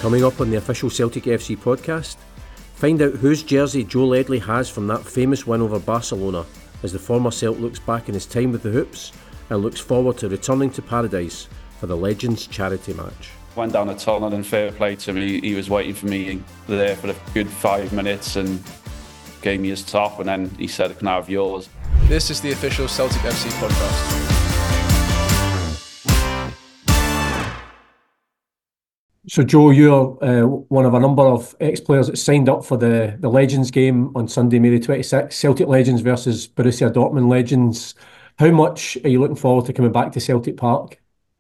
Coming up on the official Celtic FC podcast, find out whose jersey Joe Ledley has from that famous win over Barcelona as the former Celt looks back on his time with the Hoops and looks forward to returning to paradise for the Legends charity match. Went down a tunnel and fair play to him. He was waiting for me there for a good 5 minutes and gave me his top, and then he said, "Can I have yours?" This is the official Celtic FC podcast. So Joe, you're one of a number of ex-players that signed up for the Legends game on Sunday, May the 26th, Celtic Legends versus Borussia Dortmund Legends. How much are you looking forward to coming back to Celtic Park?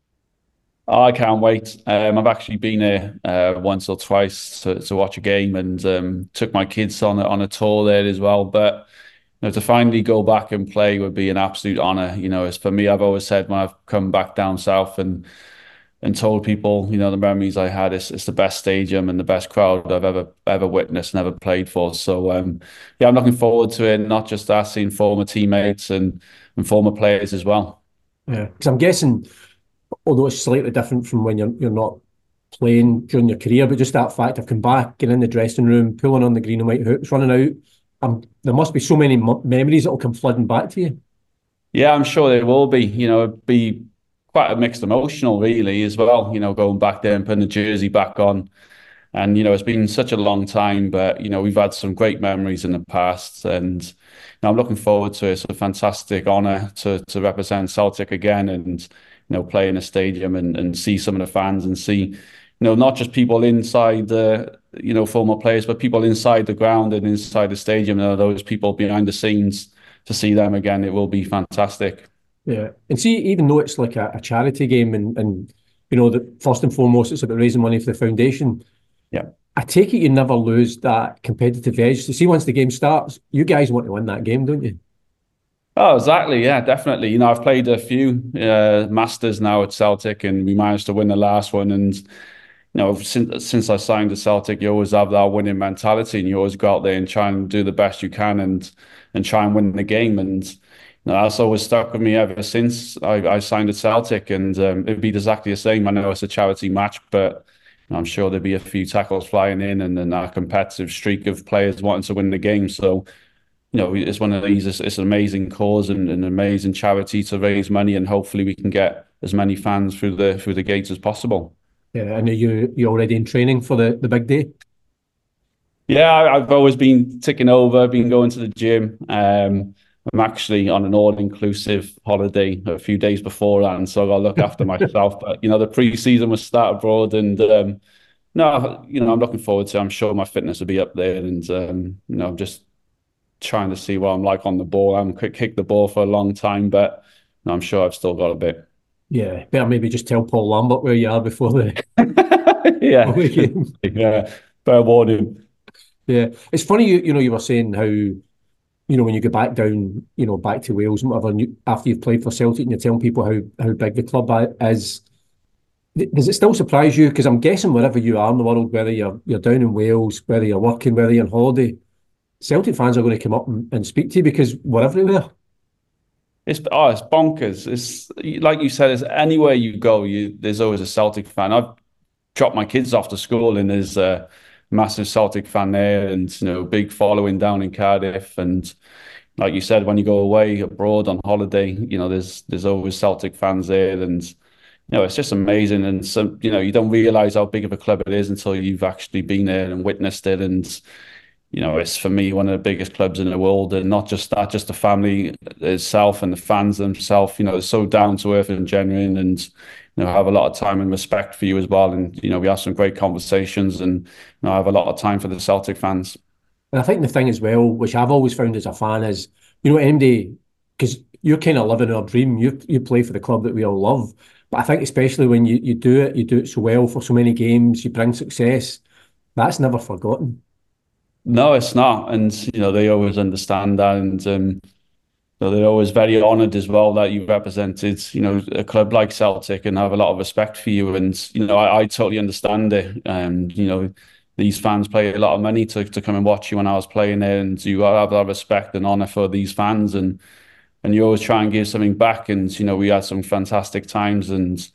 I can't wait. I've actually been here once or twice to watch a game, and took my kids on a tour there as well. But to finally go back and play would be an absolute honour. As for me, I've always said when I've come back down south and told people, the memories I had, it's the best stadium and the best crowd I've ever witnessed and ever played for. So I'm looking forward to it. Not just that, seeing former teammates and former players as well. Yeah, because I'm guessing, although it's slightly different from when you're not playing during your career, but just that fact of coming back, getting in the dressing room, pulling on the green and white hoops, running out, there must be so many memories that will come flooding back to you. Yeah, I'm sure there will be. It'd be quite a mixed emotional really as well, going back there and putting the jersey back on. And, it's been such a long time, but, we've had some great memories in the past, and I'm looking forward to it. It's a fantastic honour to represent Celtic again and, play in a stadium and see some of the fans and see, not just people inside the, former players, but people inside the ground and inside the stadium, those people behind the scenes, to see them again. It will be fantastic. Yeah, and see, even though it's like a charity game and that first and foremost it's about raising money for the foundation. Yeah, I take it you never lose that competitive edge. To see once the game starts, you guys want to win that game, don't you? Oh, exactly. Yeah, definitely. I've played a few Masters now at Celtic, and we managed to win the last one. And since I signed to Celtic, you always have that winning mentality, and you always go out there and try and do the best you can and try and win the game. And that's always stuck with me ever since I signed at Celtic, and it'd be exactly the same. I know it's a charity match, but I'm sure there'd be a few tackles flying in and then a competitive streak of players wanting to win the game. So, it's one of these, it's an amazing cause and an amazing charity to raise money, and hopefully we can get as many fans through the gates as possible. Yeah, and are you already in training for the big day? Yeah, I've always been ticking over, been going to the gym. I'm actually on an all-inclusive holiday a few days beforehand, so I'll look after myself. But, the pre-season was start abroad, and I'm looking forward to it. I'm sure my fitness will be up there, and, I'm just trying to see what I'm like on the ball. I haven't kicked the ball for a long time, but I'm sure I've still got a bit. Yeah, better maybe just tell Paul Lambert where you are before the game. Yeah, fair warning. Yeah, it's funny, you were saying how, when you go back down, back to Wales and whatever, after you've played for Celtic and you're telling people how big the club is, does it still surprise you? Because I'm guessing wherever you are in the world, whether you're down in Wales, whether you're working, whether you're on holiday, Celtic fans are going to come up and speak to you because we're everywhere. It's bonkers. It's like you said, it's anywhere you go, there's always a Celtic fan. I've dropped my kids off to school and there's a massive Celtic fan there, and big following down in Cardiff. And like you said, when you go away abroad on holiday, there's always Celtic fans there, and it's just amazing. And so you don't realise how big of a club it is until you've actually been there and witnessed it. And it's, for me, one of the biggest clubs in the world, and not just that, just the family itself and the fans themselves. They're so down to earth and genuine, and have a lot of time and respect for you as well. And we have some great conversations, and I have a lot of time for the Celtic fans. And I think the thing as well, which I've always found as a fan, is MD, because you're kind of living our dream. You play for the club that we all love, but I think especially when you do it so well for so many games, you bring success. That's never forgotten. No, it's not. And, they always understand that. And, they're always very honoured as well that you represented, a club like Celtic, and have a lot of respect for you. And, I totally understand it. And, these fans pay a lot of money to come and watch you when I was playing there. And you have that respect and honour for these fans. And you always try and give something back. And, we had some fantastic times. And,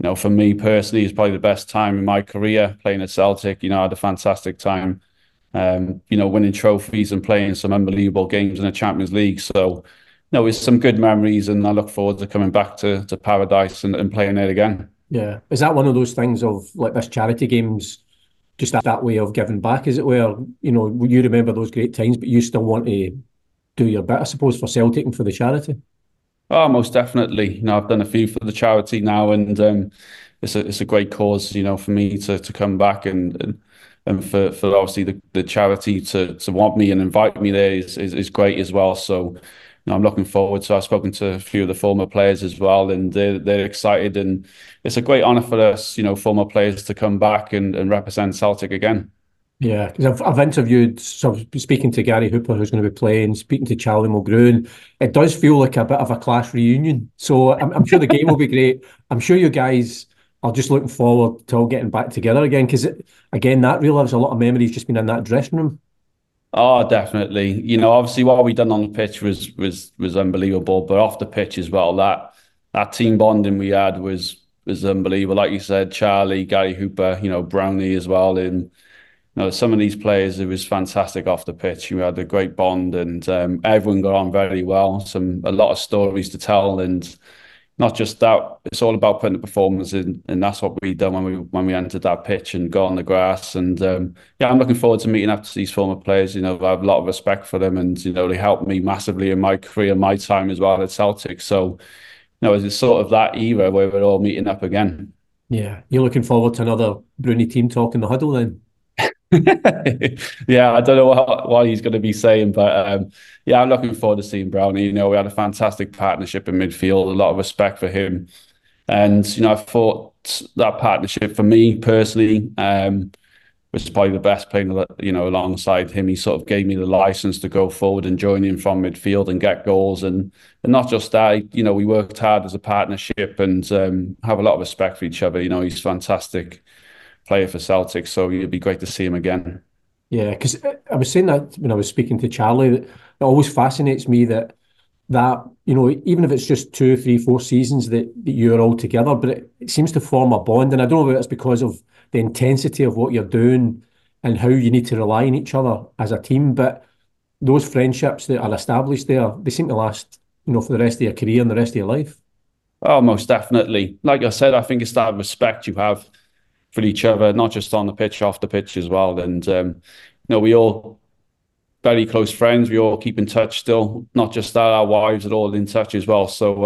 for me personally, it's probably the best time in my career playing at Celtic. I had a fantastic time, winning trophies and playing some unbelievable games in the Champions League. So, it's some good memories, and I look forward to coming back to Paradise and playing it again. Yeah. Is that one of those things of like this charity games, just that way of giving back? Is it where, you remember those great times, but you still want to do your bit, I suppose, for Celtic and for the charity? Oh, most definitely. I've done a few for the charity now, and it's a great cause, for me to come back and for obviously the charity to want me and invite me there is great as well. So, I'm looking forward to. I've spoken to a few of the former players as well, and they're excited, and it's a great honour for us, former players to come back and represent Celtic again. Yeah, because I've interviewed, so speaking to Gary Hooper, who's going to be playing, speaking to Charlie Mulgrew. It does feel like a bit of a class reunion. So I'm sure the game will be great. I'm sure you guys are just looking forward to all getting back together again, because again, that relives a lot of memories just being in that dressing room. Oh, definitely. Obviously what we done on the pitch was unbelievable, but off the pitch as well, that team bonding we had was unbelievable. Like you said, Charlie, Gary Hooper, Brownie as well, and some of these players, it was fantastic off the pitch. We had a great bond, and everyone got on very well. A lot of stories to tell, and not just that. It's all about putting the performance in, and that's what we done when we entered that pitch and got on the grass. And I'm looking forward to meeting up to these former players. I have a lot of respect for them, and they helped me massively in my career, my time as well at Celtic. So, it's sort of that era where we're all meeting up again. Yeah, you're looking forward to another Bruni team talk in the huddle then. Yeah, I don't know what he's going to be saying, but I'm looking forward to seeing Brownie. We had a fantastic partnership in midfield, a lot of respect for him, and I thought that partnership for me personally was probably the best playing. Alongside him, he sort of gave me the license to go forward and join him from midfield and get goals, and not just that. We worked hard as a partnership and have a lot of respect for each other. He's fantastic player for Celtic, so it'd be great to see him again. Yeah, because I was saying that when I was speaking to Charlie, that it always fascinates me that even if it's just 2, 3, 4 seasons that you're all together, but it seems to form a bond. And I don't know if it's because of the intensity of what you're doing and how you need to rely on each other as a team, but those friendships that are established there, they seem to last, for the rest of your career and the rest of your life. Oh, most definitely. Like I said, I think it's that respect you have for each other, not just on the pitch, off the pitch as well. And we all very close friends. We all keep in touch still. Not just that, our wives are all in touch as well. So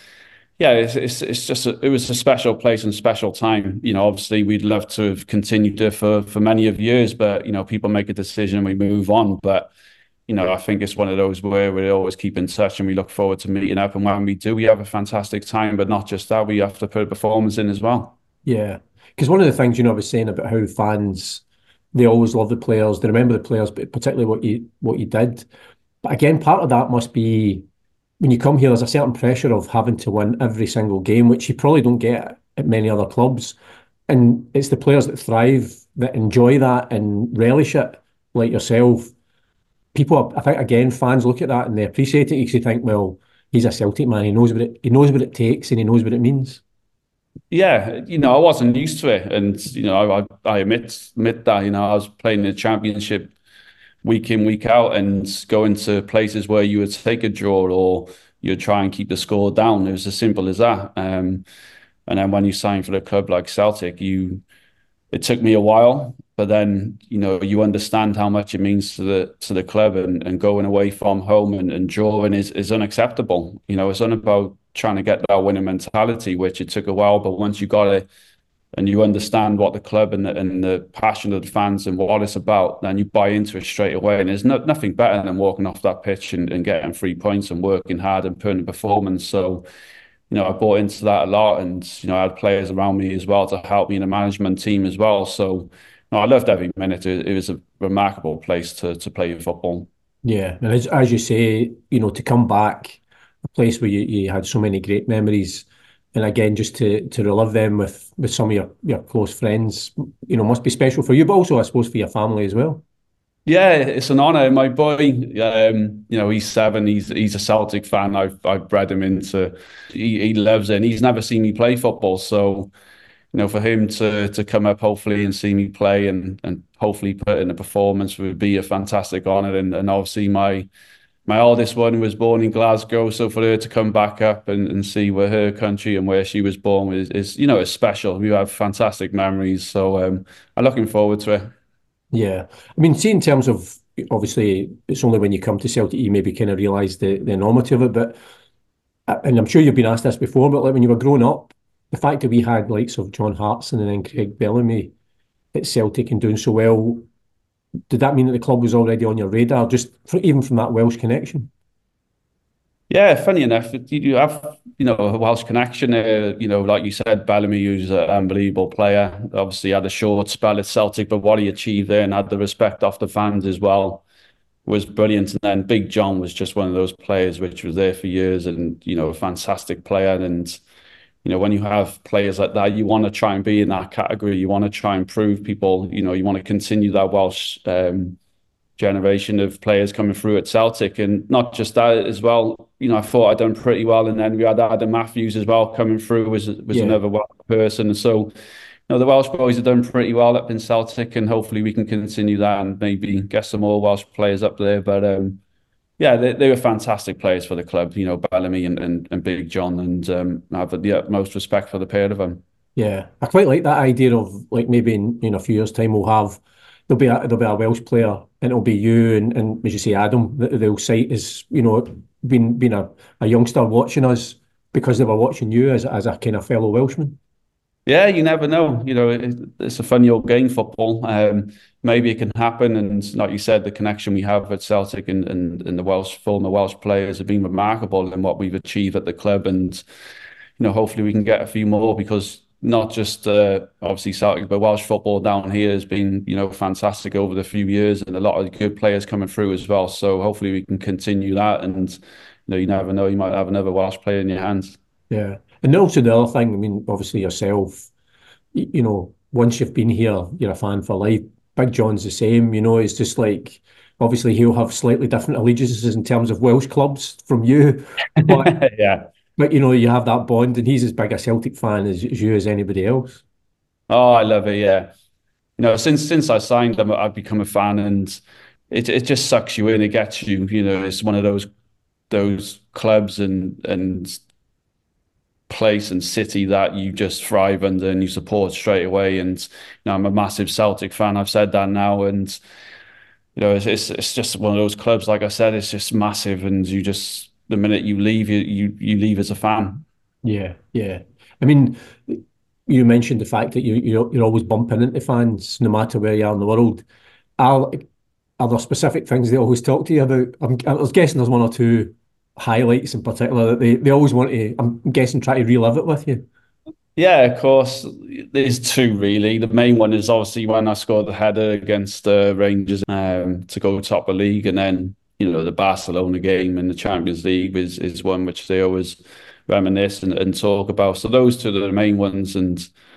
it's just it was a special place and special time. Obviously we'd love to have continued it for many of years, but people make a decision and we move on. But I think it's one of those where we always keep in touch and we look forward to meeting up. And when we do, we have a fantastic time. But not just that, we have to put a performance in as well. Yeah. Because one of the things, I was saying about how fans, they always love the players, they remember the players, but particularly what you did. But again, part of that must be when you come here, there's a certain pressure of having to win every single game, which you probably don't get at many other clubs. And it's the players that thrive, that enjoy that and relish it, like yourself. People, I think, again, fans look at that and they appreciate it because they think, well, he's a Celtic man, he knows what it takes and he knows what it means. Yeah, I wasn't used to it, and I admit that. I was playing the Championship week in, week out, and going to places where you would take a draw or you'd try and keep the score down. It was as simple as that. And then when you sign for a club like Celtic, it took me a while, but then you understand how much it means to the club, and going away from home and drawing is unacceptable. It's not about trying to get that winning mentality, which it took a while, but once you got it and you understand what the club and the passion of the fans and what it's about, then you buy into it straight away. And there's nothing better than walking off that pitch and getting 3 points and working hard and putting a performance. So, I bought into that a lot, and I had players around me as well to help me in the management team as well. So, I loved every minute. It was a remarkable place to play football. Yeah, and as you say, to come back, a place where you had so many great memories, and again, just to relive them with some of your close friends, must be special for you, but also I suppose for your family as well. Yeah, it's an honor. My boy, he's 7. He's a Celtic fan. I've bred him into. He loves it. And he's never seen me play football, so for him to come up hopefully and see me play and hopefully put in a performance would be a fantastic honor. And obviously my oldest one was born in Glasgow, so for her to come back up and see where her country and where she was born is special. We have fantastic memories, so I'm looking forward to it. Yeah. I mean, see, in terms of obviously, it's only when you come to Celtic you maybe kind of realise the enormity of it. But and I'm sure you've been asked this before, but like when you were growing up, the fact that we had likes of John Hartson and then Craig Bellamy at Celtic and doing so well, did that mean that the club was already on your radar, just even from that Welsh connection? Yeah, funny enough, you have, a Welsh connection. Like you said, Bellamy, who's an unbelievable player, obviously had a short spell at Celtic, but what he achieved there and had the respect of the fans as well was brilliant. And then Big John was just one of those players which was there for years and, a fantastic player. And, when you have players like that, you want to try and be in that category. You want to try and prove people, you want to continue that Welsh generation of players coming through at Celtic, and not just that as well. I thought I'd done pretty well, and then we had Adam Matthews as well coming through was another Welsh person. And so, the Welsh boys have done pretty well up in Celtic, and hopefully we can continue that and maybe get some more Welsh players up there. But yeah, they were fantastic players for the club. Bellamy and Big John, and I have the utmost respect for the pair of them. Yeah, I quite like that idea of like maybe in a few years' time there'll be a Welsh player and it'll be you and as you say Adam that they'll cite as being a youngster watching us because they were watching you as a kind of fellow Welshman. Yeah, you never know. It's a funny old game, football. Maybe it can happen. And like you said, the connection we have at Celtic and the former Welsh players have been remarkable in what we've achieved at the club. And, hopefully we can get a few more, because not just obviously Celtic, but Welsh football down here has been, fantastic over the few years, and a lot of good players coming through as well. So hopefully we can continue that. And, you never know, you might have another Welsh player in your hands. Yeah. And also the other thing, I mean, obviously yourself, once you've been here, you're a fan for life. Big John's the same, it's just like, obviously he'll have slightly different allegiances in terms of Welsh clubs from you. But, yeah. But, you have that bond, and he's as big a Celtic fan as you as anybody else. Oh, I love it, yeah. Since I signed them, I've become a fan, and it just sucks you in. It gets you, it's one of those clubs and place and city that you just thrive under and you support straight away. And I'm a massive Celtic fan. I've said that now, and it's just one of those clubs. Like I said, it's just massive, and you just the minute you leave, you leave as a fan. Yeah, yeah. I mean, you mentioned the fact that you're always bumping into fans no matter where you are in the world. Are there specific things they always talk to you about? I was guessing there's one or two highlights in particular that they always want to, I'm guessing, try to relive it with you. Yeah, of course. There's two really. The main one is obviously when I scored the header against Rangers to go top of the league, and then the Barcelona game in the Champions League is one which they always reminisce and talk about. So those two are the main ones, and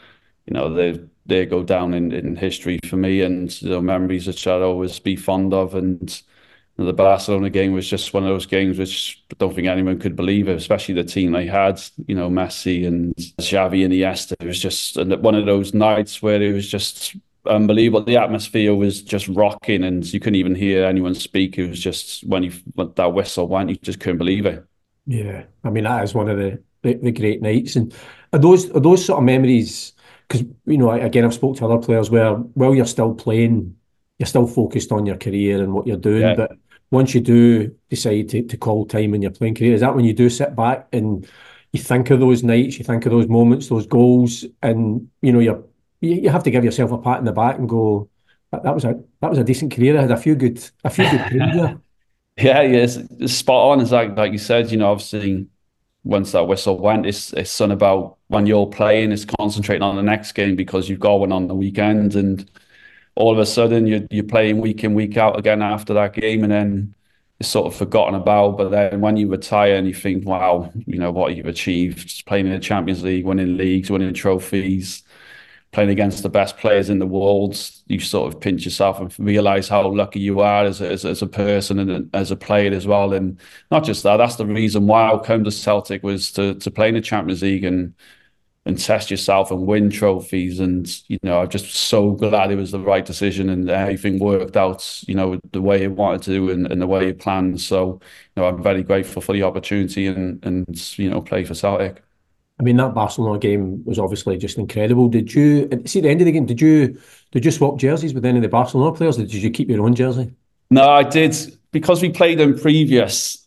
they go down in history for me, and memories which I'll always be fond of. And the Barcelona game was just one of those games which I don't think anyone could believe it, especially the team they had, Messi and Xavi and Iniesta. It was just one of those nights where it was just unbelievable. The atmosphere was just rocking, and you couldn't even hear anyone speak. It was just when that whistle went, you just couldn't believe it. Yeah, I mean that is one of the great nights, and are those sort of memories? Because again, I've spoke to other players where while you're still playing, you're still focused on your career and what you're doing, Yeah. But once you do decide to call time in your playing career, is that when you do sit back and you think of those nights, you think of those moments, those goals, and you have to give yourself a pat in the back and go, that was a decent career. I had a few good times there. Yeah, yes, it's spot on. It's like you said, obviously once that whistle went, it's not about when you're playing, it's concentrating on the next game because you've got one on the weekend, and all of a sudden you're playing week in, week out again after that game, and then it's sort of forgotten about. But then when you retire and you think, wow, what you've achieved, playing in the Champions League, winning leagues, winning trophies, playing against the best players in the world, you sort of pinch yourself and realise how lucky you are as a person and as a player as well. And not just that, that's the reason why I came to Celtic, was to play in the Champions League and test yourself and win trophies. And, I'm just so glad it was the right decision and everything worked out, the way it wanted to and the way it planned. So, I'm very grateful for the opportunity and play for Celtic. I mean, that Barcelona game was obviously just incredible. Did you see at the end of the game? Did you swap jerseys with any of the Barcelona players? Or did you keep your own jersey? No, I did, because we played them previous.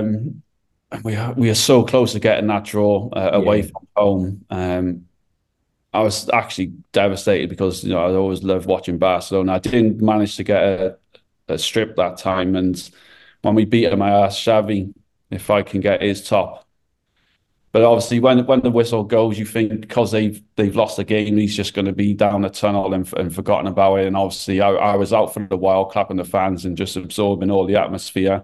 We are so close to getting that draw away from home. I was actually devastated because I always loved watching Barcelona. I didn't manage to get a strip that time, and when we beat him, I asked Xavi if I can get his top. But obviously, when the whistle goes, you think because they've lost the game, he's just going to be down the tunnel and forgotten about it. And obviously, I was out for a while, clapping the fans and just absorbing all the atmosphere.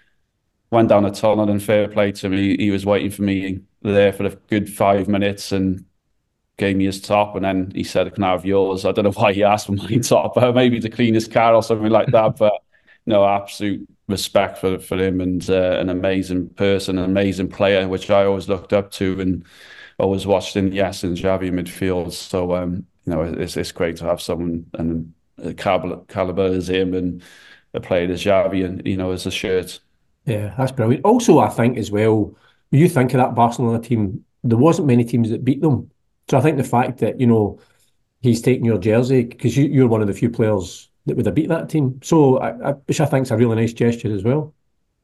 Went down the tunnel, and fair play to him. He was waiting for me there for a good 5 minutes and gave me his top. And then he said, "Can I have yours?" I don't know why he asked for my top, maybe to clean his car or something like that. But no, absolute respect for him, and an amazing person, an amazing player, which I always looked up to and always watched in Xavi midfield. So it's great to have someone and a caliber as him and a player as Xavi, and as a shirt. Yeah, that's brilliant. Also, I think as well, when you think of that Barcelona team, there wasn't many teams that beat them. So I think the fact that he's taking your jersey, because you're one of the few players that would have beat that team. So, which I think is a really nice gesture as well.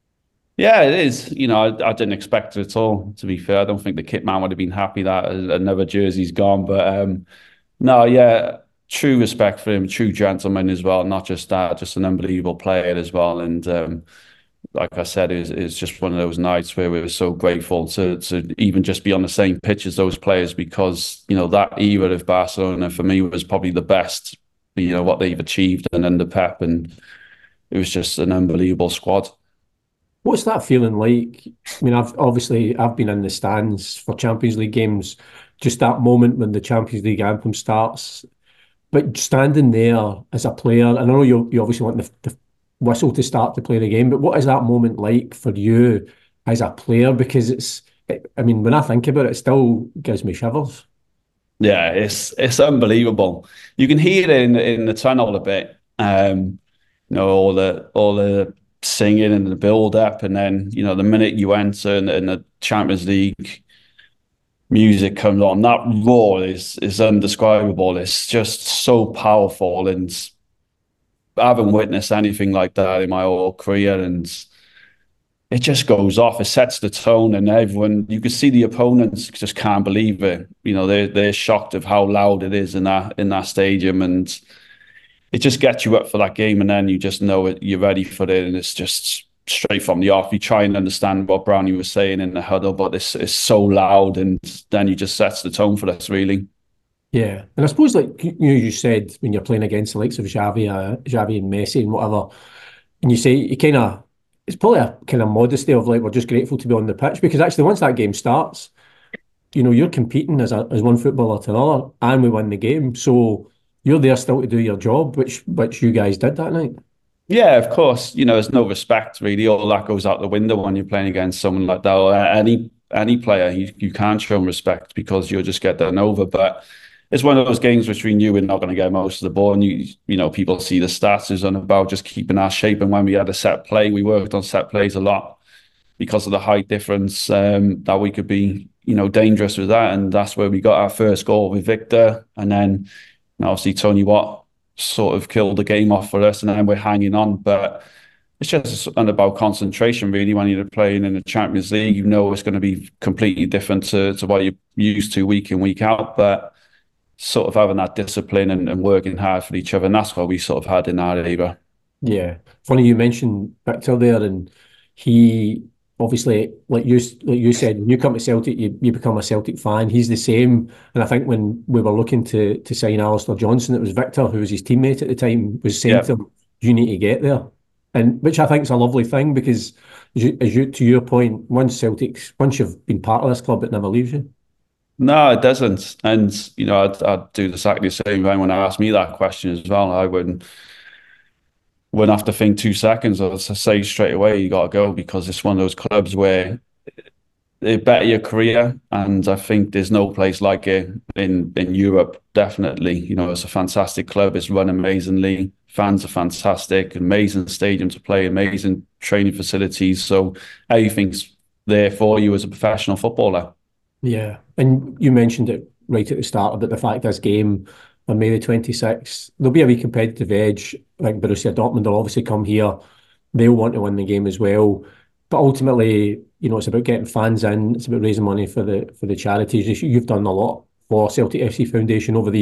Yeah, it is. I didn't expect it at all, to be fair. I don't think the kit man would have been happy that another jersey's gone. But no, yeah, true respect for him, true gentleman as well. Not just that, just an unbelievable player as well. And like I said, it's just one of those nights where we were so grateful to even just be on the same pitch as those players, because, that era of Barcelona for me was probably the best, what they've achieved and under Pep, and it was just an unbelievable squad. What's that feeling like? I mean, I've been in the stands for Champions League games, just that moment when the Champions League anthem starts, but standing there as a player, and I know you obviously want the whistle to start to play the game, but what is that moment like for you as a player? Because when I think about it, it still gives me shivers. Yeah, it's unbelievable. You can hear it in the tunnel a bit. All the singing and the build up, and then the minute you enter and the Champions League music comes on, that roar is indescribable. It's just so powerful, and I haven't witnessed anything like that in my whole career, and it just goes off. It sets the tone, and everyone, you can see the opponents just can't believe it. They're shocked of how loud it is in that stadium, and it just gets you up for that game. And then you just know it, you're ready for it, and it's just straight from the off. You try and understand what Brownie was saying in the huddle, but it's so loud, and then you just sets the tone for us, really. Yeah, and I suppose, like you said, when you're playing against the likes of Xavi and Messi and whatever, and you say it's probably a kind of modesty of like, we're just grateful to be on the pitch, because actually once that game starts, you're competing as one footballer to another, and we win the game, so you're there still to do your job, which you guys did that night. Yeah, of course. There's no respect really. All that goes out the window when you're playing against someone like that, or any player. You can't show them respect because you'll just get done over. But it's one of those games which we knew we're not going to get most of the ball. And people see the stats is on about just keeping our shape. And when we had a set play, we worked on set plays a lot because of the height difference, that we could be, dangerous with that. And that's where we got our first goal with Victor. And then obviously Tony Watt sort of killed the game off for us, and then we're hanging on. But it's just about concentration, really. When you're playing in the Champions League, it's going to be completely different to what you're used to week in, week out. But sort of having that discipline and working hard for each other, and that's what we sort of had in our era. Yeah, funny you mentioned Victor there, and he obviously, like you said, when you come to Celtic, you become a Celtic fan. He's the same, and I think when we were looking to sign Alistair Johnson, it was Victor, who was his teammate at the time, was saying to him, "You need to get there," and which I think is a lovely thing, because to your point, once you've been part of this club, it never leaves you. No, it doesn't. And I'd do exactly the same when anyone asked me that question as well. I wouldn't have to think 2 seconds. I'd say straight away, you got to go, because it's one of those clubs where they better your career, and I think there's no place like it in Europe. Definitely, it's a fantastic club. It's run amazingly. Fans are fantastic. Amazing stadium to play. Amazing training facilities. So everything's there for you as a professional footballer. Yeah, and you mentioned it right at the start about the fact this game on May the 26th, there'll be a wee competitive edge. Like Borussia Dortmund will obviously come here. They'll want to win the game as well. But ultimately, it's about getting fans in. It's about raising money for the charities. You've done a lot for Celtic FC Foundation over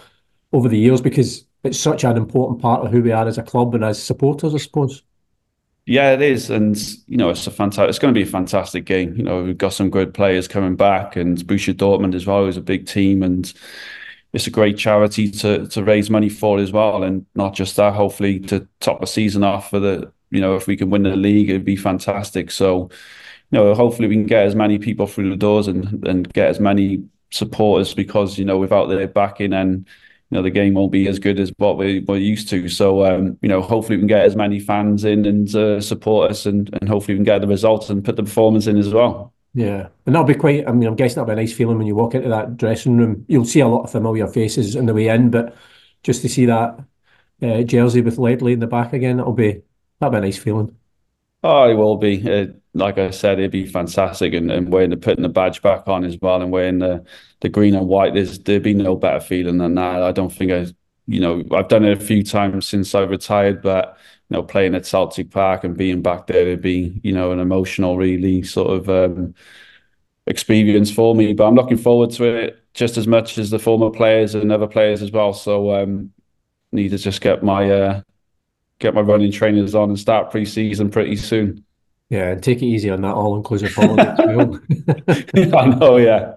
the years, because it's such an important part of who we are as a club and as supporters, I suppose. Yeah, it is, and it's it's going to be a fantastic game. We've got some good players coming back, and Borussia Dortmund as well is a big team, and it's a great charity to raise money for as well. And not just that, hopefully to top the season off if we can win the league, it'd be fantastic. So, hopefully we can get as many people through the doors and get as many supporters, because without their backing, and the game won't be as good as what we're used to. So, hopefully we can get as many fans in and support us, and hopefully we can get the results and put the performance in as well. Yeah, and that'll be quite, I'm guessing that'll be a nice feeling when you walk into that dressing room. You'll see a lot of familiar faces on the way in, but just to see that jersey with Ledley in the back again, that'll be a nice feeling. Oh, it will be. Like I said, it'd be fantastic, and putting the badge back on as well, and wearing the green and white. There'd be no better feeling than that. I don't think I've done it a few times since I retired, but playing at Celtic Park and being back there, it'd be an emotional, really sort of experience for me. But I'm looking forward to it just as much as the former players and other players as well. So need to just get my running trainers on and start pre-season pretty soon. Yeah, and take it easy on that all-inclusive holiday as well. I know, yeah.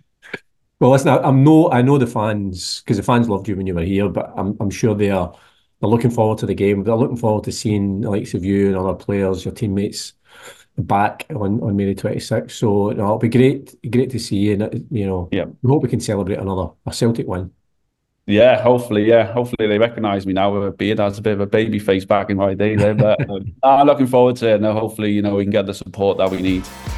Well, listen, I know the fans, because the fans loved you when you were here, but I'm sure they're looking forward to the game. They're looking forward to seeing the likes of you and other players, your teammates, back on May the 26th. So it'll be great to see you, and Yeah. we hope we can celebrate a Celtic win. Yeah, hopefully they recognise me now with a beard. I was a bit of a baby face back in my day there, but I'm looking forward to it. And hopefully, we can get the support that we need.